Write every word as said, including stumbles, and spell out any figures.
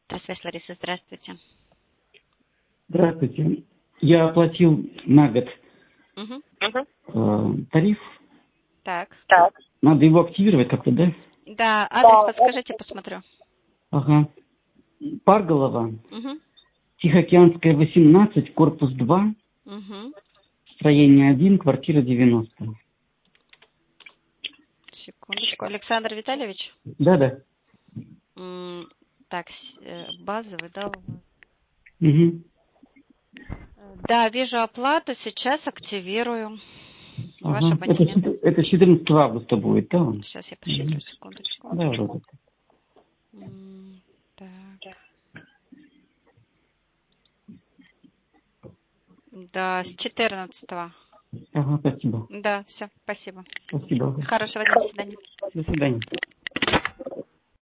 Связь, Лариса, здравствуйте. Здравствуйте. Я оплатил на год Угу. э, тариф. Так. Так. Надо его активировать как-то, да? Да, адрес подскажите, посмотрю. Ага. Парголова, Угу. Тихоокеанская, восемнадцать, корпус два, Угу. строение один, квартира девяносто. Секундочку. Александр Витальевич? Да-да. М, Так, с- э, базовый, да? у вас? Угу. Да, вижу оплату, сейчас активирую ваш Ага. Это, абонемент. щет- это четырнадцатого августа будет, да? он? Сейчас я посмотрю, Мгм. секундочку. Да, вроде. М, Так. Да, с четырнадцатого. Ага, спасибо. Да, все, спасибо. Спасибо. Хорошего дня, до свидания. До свидания.